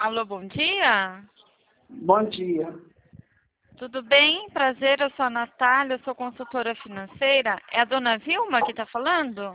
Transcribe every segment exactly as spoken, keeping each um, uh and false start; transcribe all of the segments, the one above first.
Alô, bom dia. Bom dia. Tudo bem? Prazer, eu sou a Natália, eu sou consultora financeira. É a dona Vilma que está falando?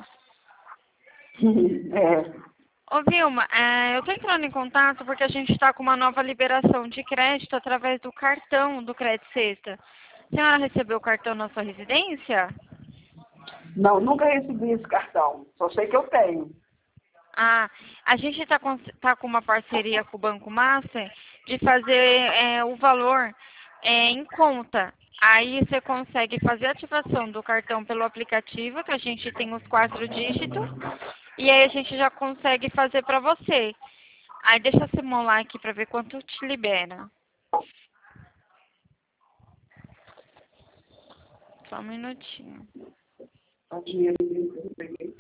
É. Ô Vilma, é, eu estou entrando em contato porque a gente está com uma nova liberação de crédito através do cartão do Crédito Sexta. A senhora recebeu o cartão na sua residência? Não, nunca recebi esse cartão. Só sei que eu tenho. Ah, a gente está com, tá com uma parceria com o Banco Master de fazer é, o valor é, em conta. Aí você consegue fazer a ativação do cartão pelo aplicativo, que a gente tem os quatro dígitos, e aí a gente já consegue fazer para você. Aí deixa eu simular aqui para ver quanto te libera. Só um minutinho. O dinheiro que eu peguei.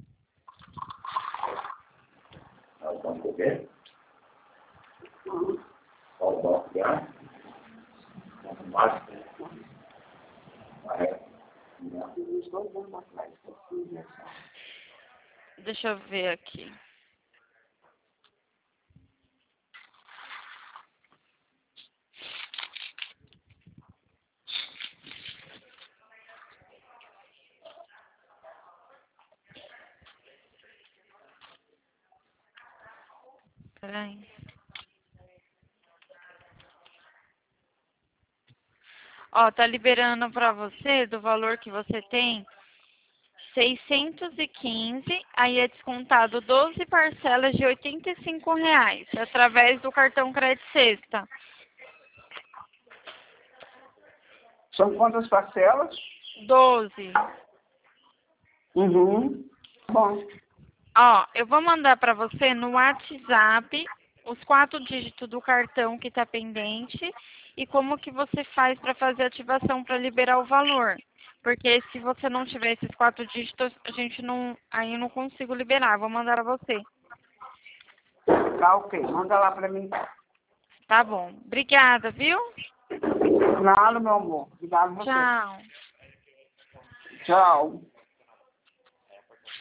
Deixa eu ver aqui. Peraí. Ó, tá liberando para você, do valor que você tem, seiscentos e quinze, aí é descontado doze parcelas de oitenta e cinco reais, através do cartão Crédito Sexta. São quantas parcelas? doze. Uhum. Bom. Ó, eu vou mandar para você no WhatsApp os quatro dígitos do cartão que está pendente e como que você faz para fazer a ativação para liberar o valor. Porque se você não tiver esses quatro dígitos, a gente não, aí eu não consigo liberar. Vou mandar para você. Tá ok. Manda lá pra mim. Tá bom. Obrigada, viu? Nada, meu amor. Obrigado a você. Tchau. Tchau.